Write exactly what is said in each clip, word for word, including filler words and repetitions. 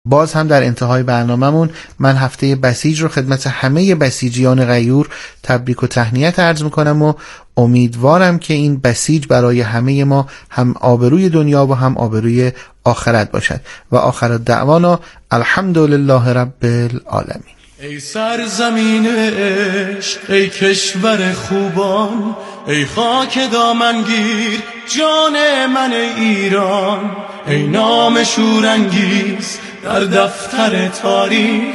باز هم در انتهای برنامه‌مون من هفته بسیج رو خدمت همه بسیجیان غیور تبریک و تهنیت عرض میکنم و امیدوارم که این بسیج برای همه ما هم آبروی دنیا و هم آبروی آخرت باشد و آخر دعوانا الحمدلله رب العالمین. ای سرزمین عشق، ای کشور خوبان، ای خاک دامنگیر جان من ایران، ای نام شورانگیز در دفتر تاریخ،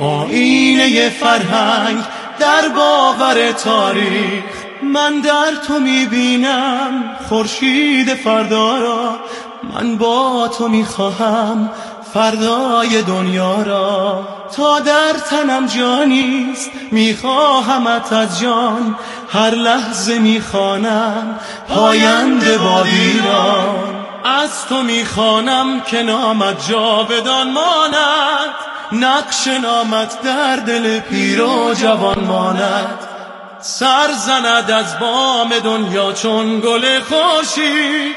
آینه فرهنگ در باور تاریخ. من در تو میبینم خورشید فردا را، من با تو میخواهم فردای دنیا را. تا در تنم جانیست میخواهمت از جان، هر لحظه میخوانم پاینده با ایران. از تو میخوانم که نامت جاودان ماند، نقش نامت در دل پیر و جوان ماند. سر زند از بام دنیا چون گل خورشید،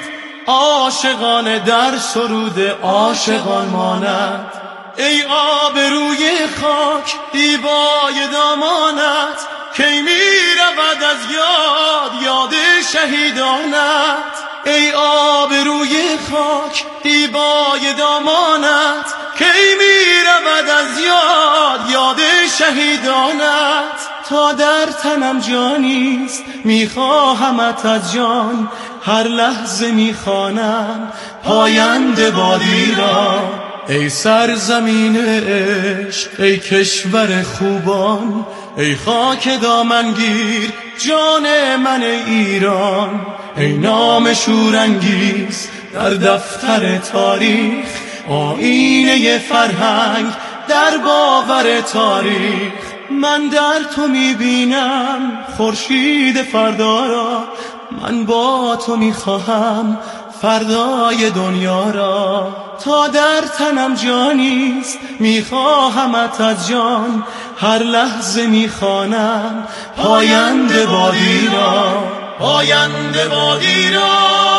عاشقان در سرود عاشقان ماند. ای آبروی خاک دیبای دامانت، کی میرود از یاد یاد شهیدانت. ای آبروی خاک دیبای دامانت، کی میرود از یاد یاد شهیدانت. تا در تنم جانیست میخواهمت از جان، هر لحظه میخوانم پاینده باد ایران. ای سرزمین عشق، ای کشور خوبان، ای خاک دامنگیر جان من ایران، ای نام شورانگیز در دفتر تاریخ، آینه فرهنگ در باور تاریخ. من در تو میبینم خورشید فردا را، من با تو میخواهم فردای دنیا را. تا در تنم جانیست میخواهمت از جان، هر لحظه میخوانم پاینده باد ایران، پاینده باد ایران.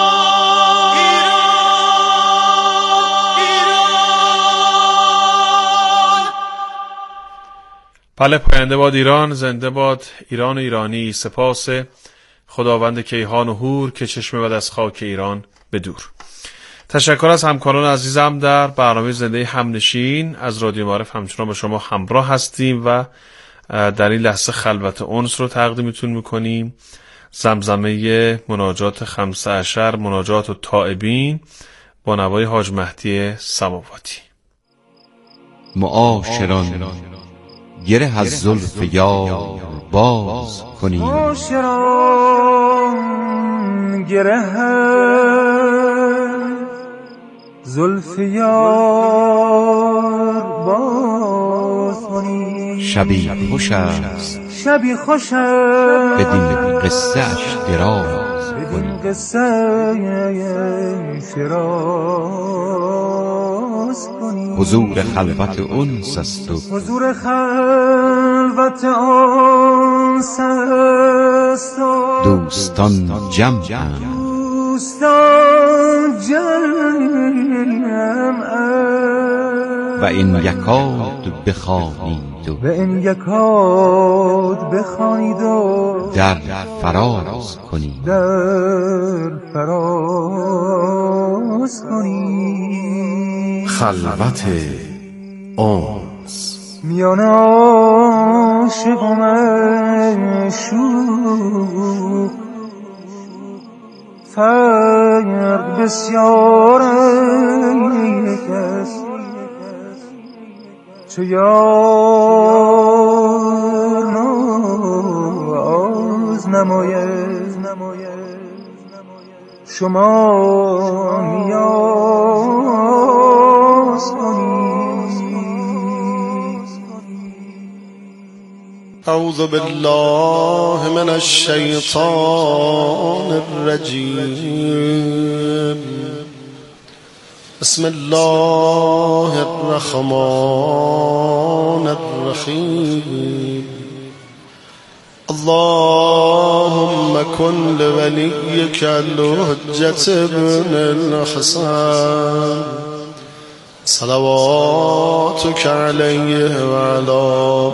بله، پاینده باد ایران، زنده باد ایران و ایرانی. سپاس خداوند کیهان و هور که چشم بد از خاک ایران به دور. تشکر از همکاران عزیزم در برنامه زنده همنشین از رادیو معارف. همچنان با شما همراه هستیم و در این لحظه خلوت انس رو تقدیمتون میکنیم. زمزمه مناجات خمسه عشر، مناجات و تائبین با نوای حاج مهدی سماواتی. معاشران گره از زلف یار باز کنیم، معاشران گره زلف یار باز کنیم. شبی خوش است، شبی خوش است، بدین قصه اش دراز کنیم، قصه اش دراز کنیم. حضور خلوت انس است و حضور خلوت انس است و دوستان جمعند، دوستان جمعند. و این یکاد بخوانید و و این یکاد بخوانید و در فراز کنید، در فراز کنید. خلوت انس میان عاشق و معشوق فرق بسیار است، چو یار ناز نماید شما نیاز کنید. اعوذ بالله من الشیطان الرجیم. بسم الله الرحمن الرحیم. اللهم كن لوليك الحجة ابن الحسن صلواتك عليه وعلى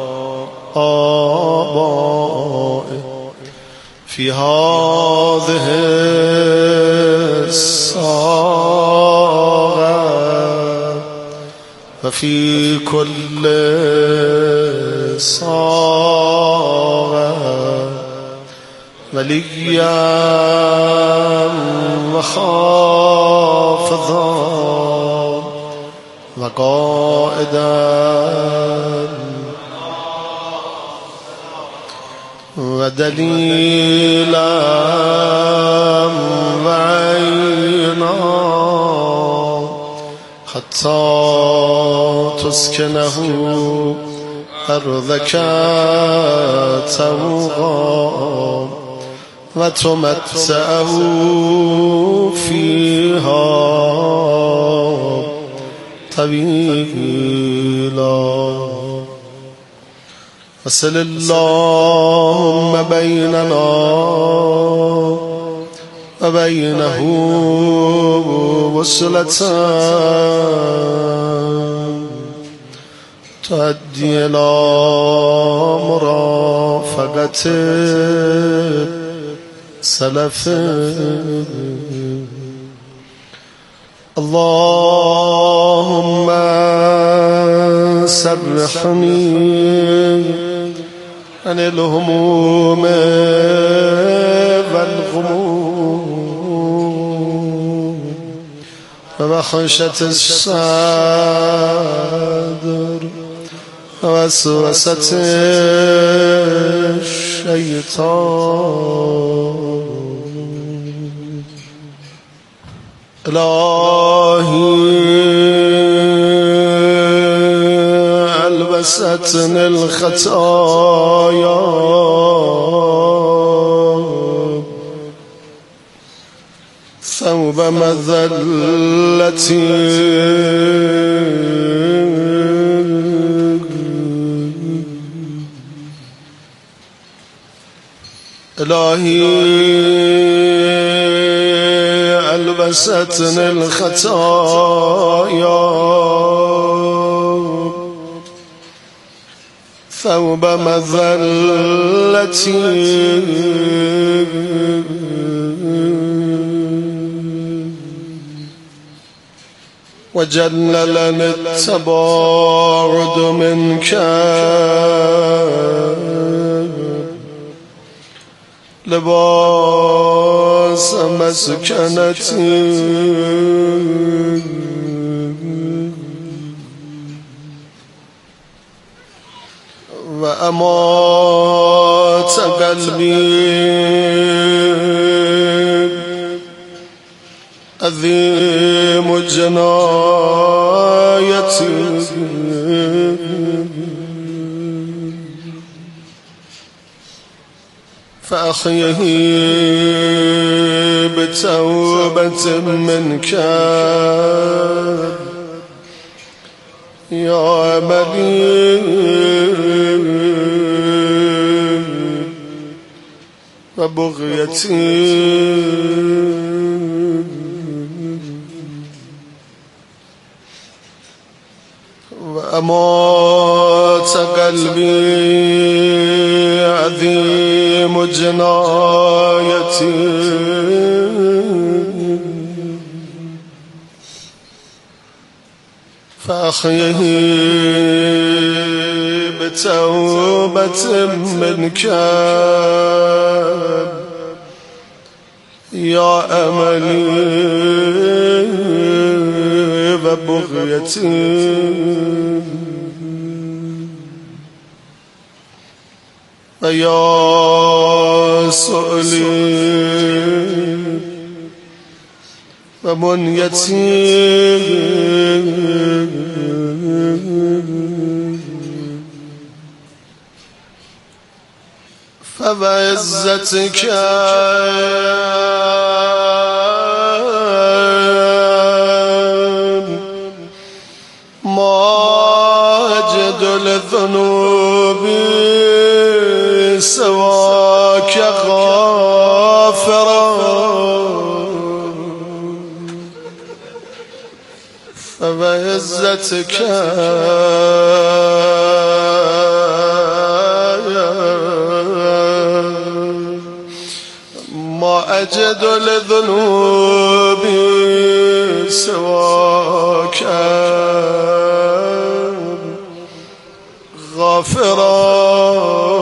آبائه في هذه الساعة وفي كل ساعة وليا وحافظا وقائدا ودليلا وعينا حتى تسكنه أرضك توغا وتمتعه فيها طويلا وصل اللهم بيننا وبينه وصلة تؤدي إلى مرافقة سلف. اللهم سرحني عن الهموم والغموم ووحشة الصدر ووسوسة الشيطان. إلهي ألبستني الخطايا ثوب مذلتي إلهي ألبستني الخطايا ثوب مذلتي وجللني التباعد منك لباس مسكنتي وأمات قلبي عظيم جنايتي فأحيه بتوبة منك يا أملي وبغيتي وأمات قلبي عظيم جنايتي فأحيه بتوبة منك يا أملي وبغيتي ويا سؤلي ومنيتي فبعزتك ماجد الذنوب سواك غافرا فبعزتك عزتك ما أجد لذنوبي سواك غافرا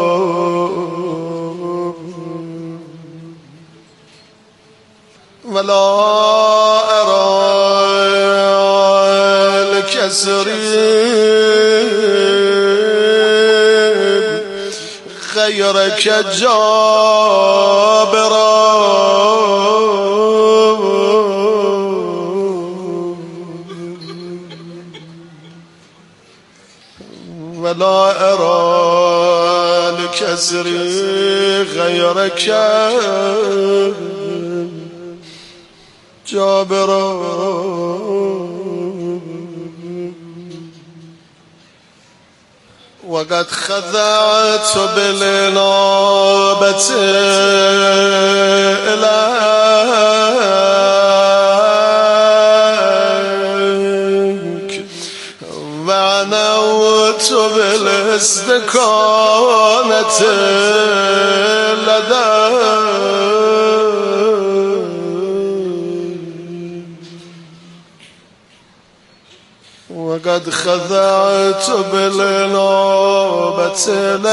ولا أرى الكسرين غيرك جابرا ولا أرى الكسر غيرك جابرا وقد خذعت بالإنابة إليك وعنوت بالاستكانة لديك وقد خذعت بالإنابة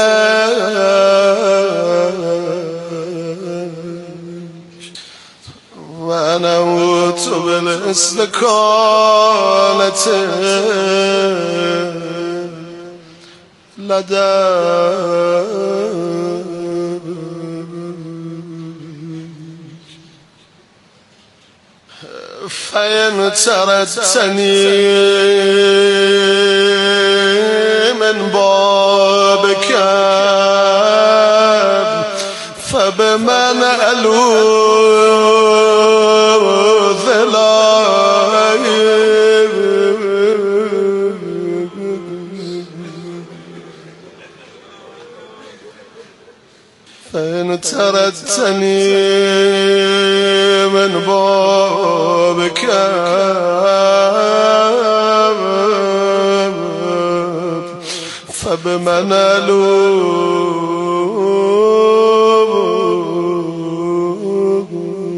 إليك ونوت بالاستكانة لديك فإن تردتني من بابك فبمن ألوذ إليك فإن تردتني من بابك فبمن ألوذ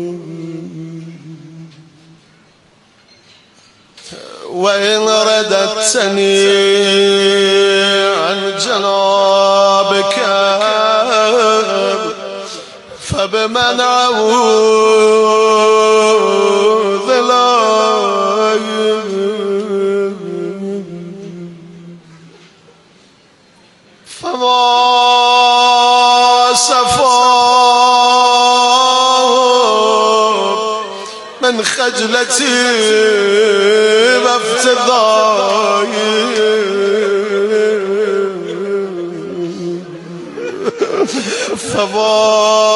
وإن رددتني عن جنابك فبمن أعوذ إليك فما صفاء من خجلتي وافتضاحي فما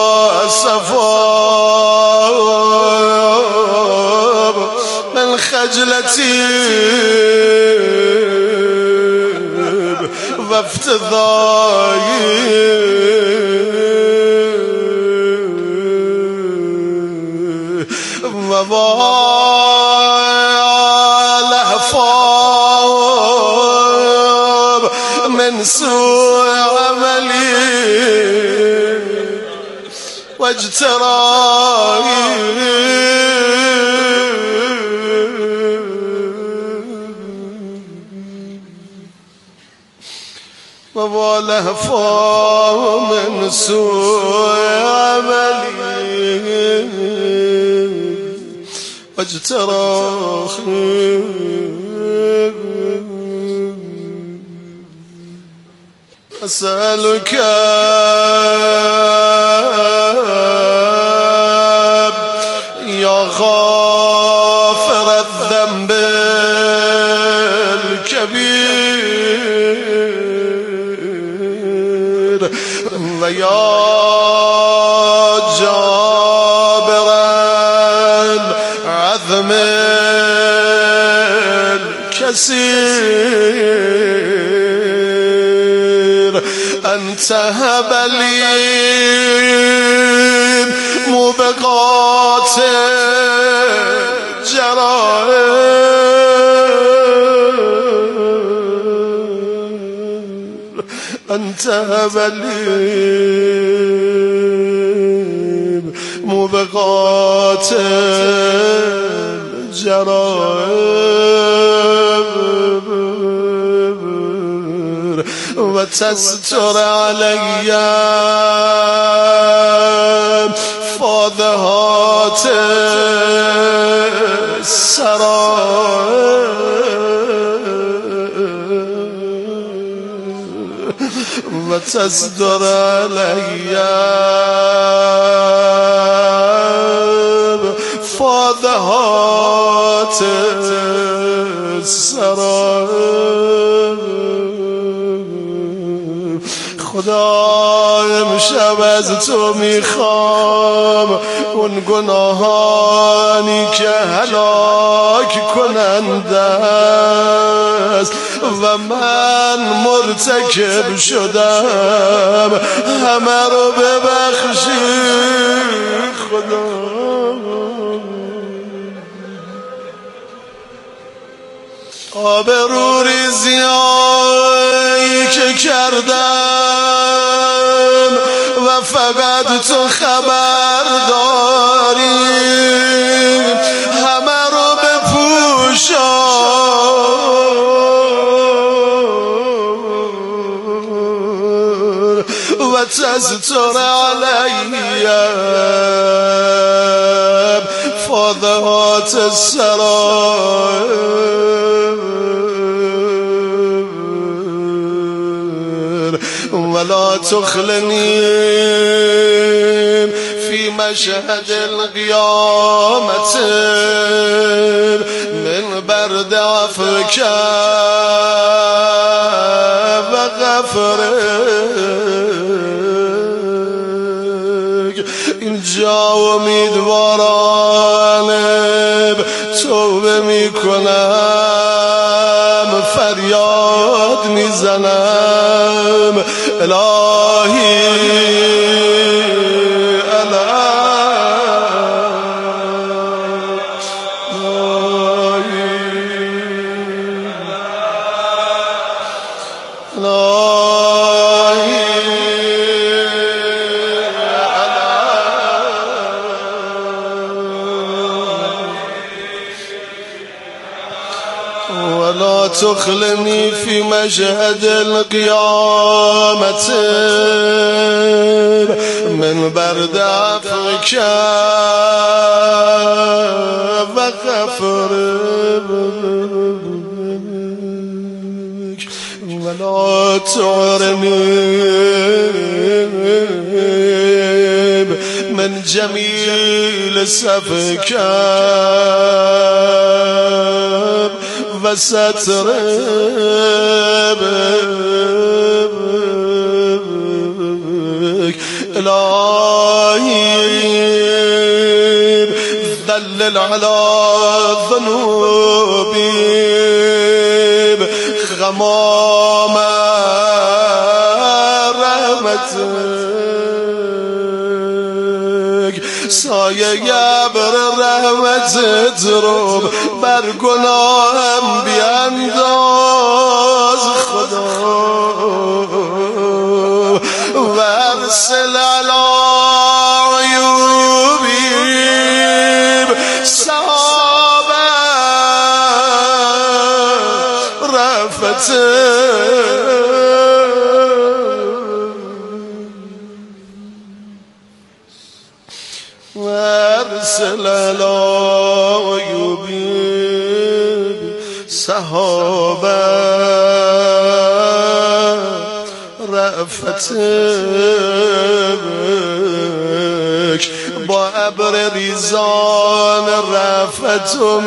صفاء من خجلتي وافتضاحي وما لهفاء من سوء عملي واجتراحي وما لهفاء من سوء عملي واجتراحي أسألك يا غافر الذنب الكبير ويا جابر العظم الكثير أنت هب لي مبقات جرائم انت ولي موبقات الجرائم وتستر علي فاضحات السرائر وتصدر علي فاضحات السرائر خدا امشب از تو میخوام اون گناهانی که هلاک کننده است و من مرتکب شدم همه رو ببخشی خدا. آبرو ریزیایی که کردم و فقط تو خبر داری همه رو بپوشان و تستر علیم فاضحات السرائر ولا تخلني في مشهد القيامة من برد عفوك وغفرك اینجا امیدوارانه توبه میکنم فریاد میزنم الهی ولا تخلني في مشهد القيامة من برد عفوك وغفرك ولا تعرني من جميل سفك وستر بك إلهي ذلل على ذنوبي غمام رحمتك سایه ابر رحمتت رو بر گناهم بینداز خدا و ارسل علی عیوبی سحابا رفتك وارسل على عیوبی سحابا رفتك با ابر ریزان رفت و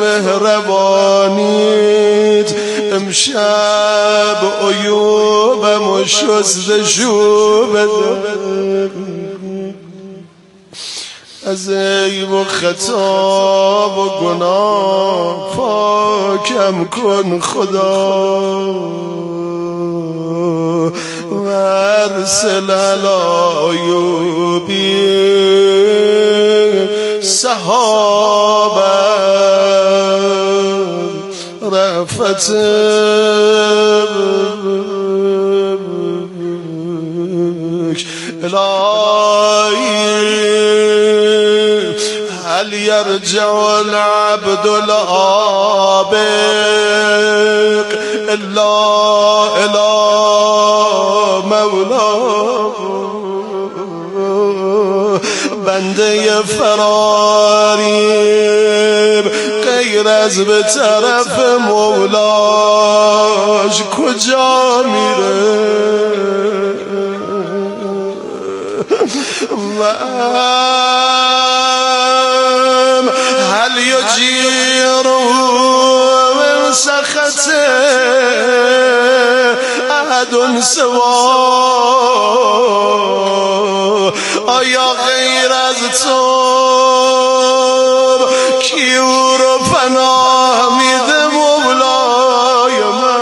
مهربانیت امشب عیوبم و شستشو بده از عیب و خطا و گناه پاکم کن خدا و ارسل علی عیوبی سحابا رفتك الهی هل يرجع العبد العابق الا الى مولاه بنده فراری غیر از به طرف مولاش کجا میره و هل یجیر من سخط احد سوا آیا غیر از تو کی او رو پناه میده مولای من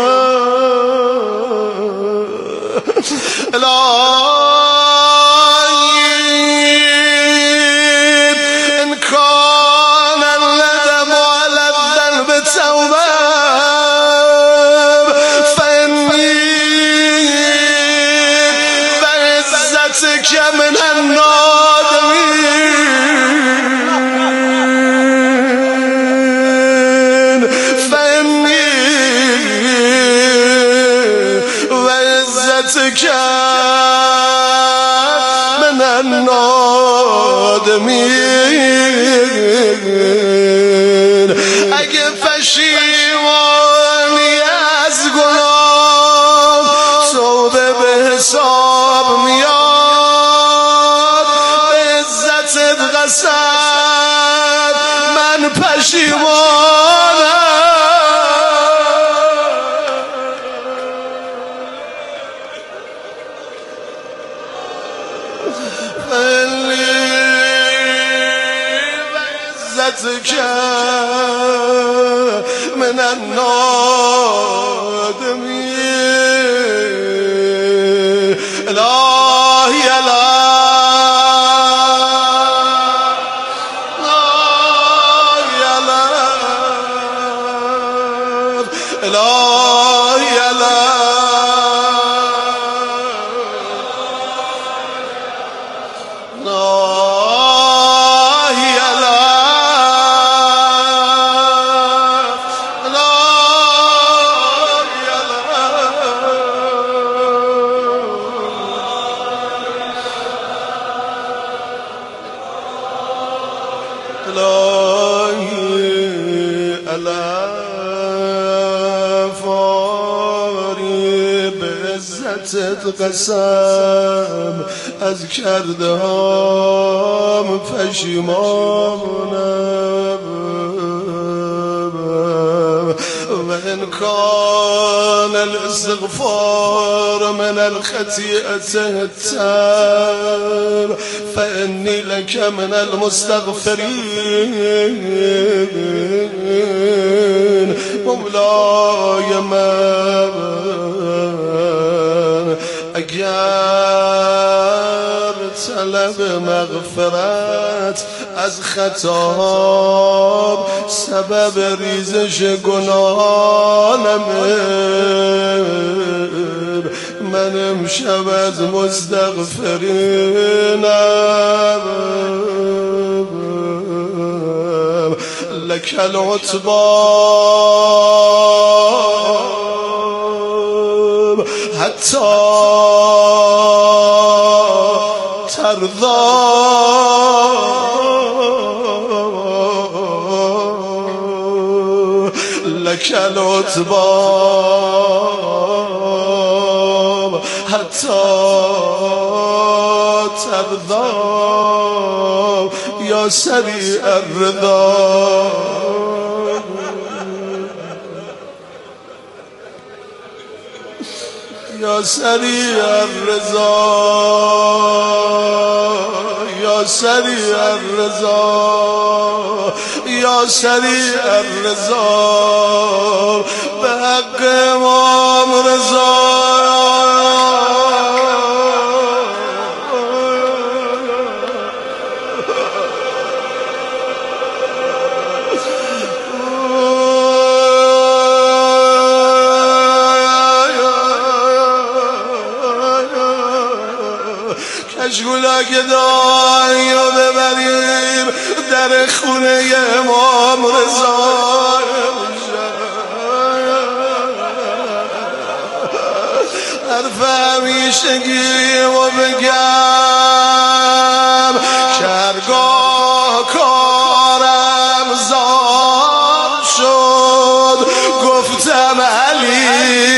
ان کان الندم على الذنب توبه فانی بعزتك من النادمين فانی بعزتك من النادمين اگه پشیمانی از گناه توبه به حساب میاد به عزتت قسم من پشیمانم بعزتك من النادمين الهی الهی قسم از کرده هام پشیمانم و ان کان الاستغفار من الخطیئة التر فانی لك من المستغفرین مولای من اگر طلب مغفرت از خطاام سبب ریزش گناهانمه من امشب از مستغفرینم لک العتبی حتی ترضا لك العتبى حتى ترضى يا سريع الرضا يا سريع الرضا يا سريع الرضا يا سريع الرضا بحق امام رضا مشغولا گدایی رو ببریم در خونه امام رضا. حرف همیشگی و بگم شرگاه کارم زار شد، گفتم علی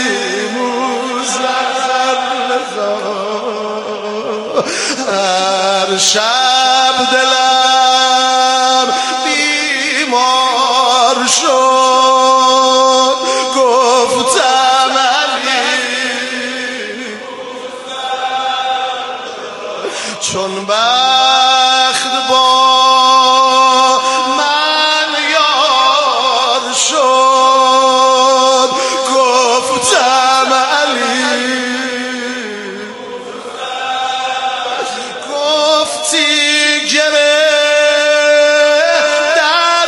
هر شب دلم بیمار شد، گفتم علی چون بخت با من یار شد، گفتم علی گفتی گره در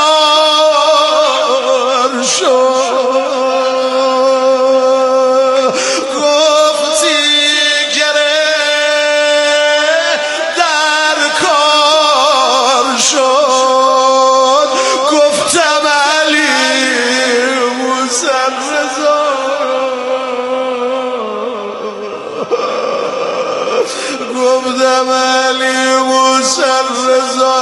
کار شد، گفتی گره در کار شد، گفتم علی موسی رضا، گفتم علی موسی رضا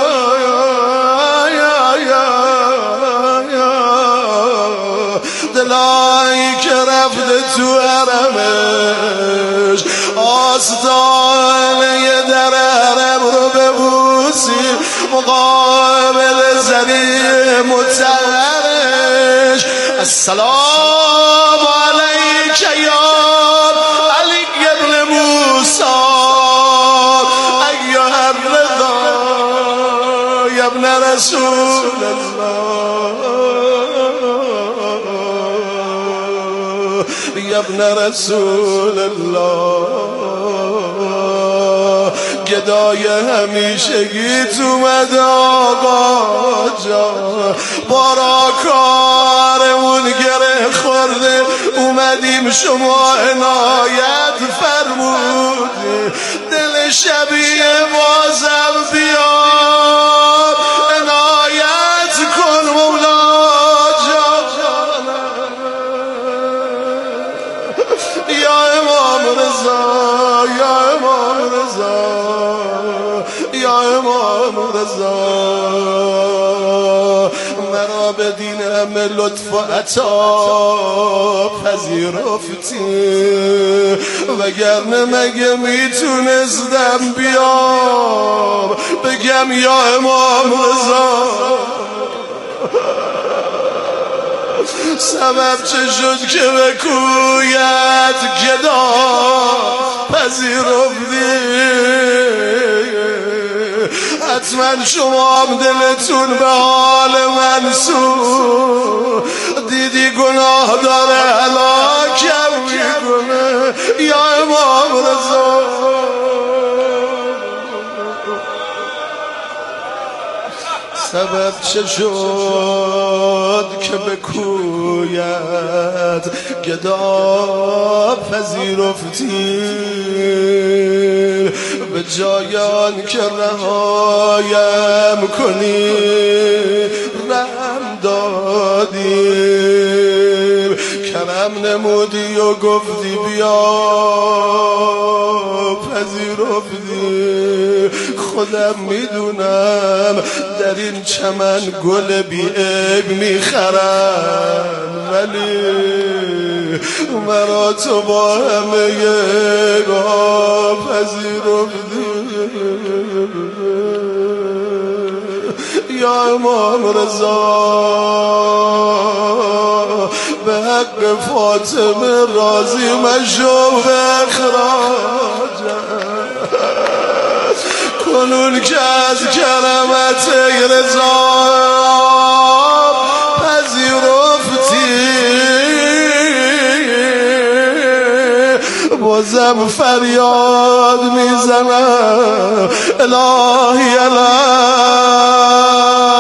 دلایی که رفته تو حرمش آستانه در حرم رو ببوسی، مقابل زنی مطهرش السلام علیک یا علی ابن موسی ایها الرضا یا ابن رسول الله یا ابن رسول الله. گدای همیشگیت اومد آقا جان، بارا کارمون گره خورده، اومدیم شما عنایت فرمودی، دل شبیه بازم بیار عنایت کن مولا جان. یا امام رضا یا امام رضا یا امام رضا، مرا به دین همه لطف و عطا پذیرفتی، وگرنه مگه میتونستم بیام بگم یا امام رضا سبب چه شد که به کویت گدا پذیرفتی؟ حتما شما هم دلتون به حال منصور دیدی گناه داره هلاکم میکنه. یا امام رضا سبب چه شد که به کویت گدا پذیرفتی؟ به جایان که رهایم کنی رحم دادیم، کرم نمودی و گفتی بیا پذیرفتی. خودم میدونم در این چمن گل بی عیب میخرن، ولی مرا تو با همه گا پذیرفتی. یا امام رضا به حق فاطمه راضی مشو به اخراجم، کنون که از کرمت ای رضا پذیرفتی، بازم فریاد میزنم الهی الهی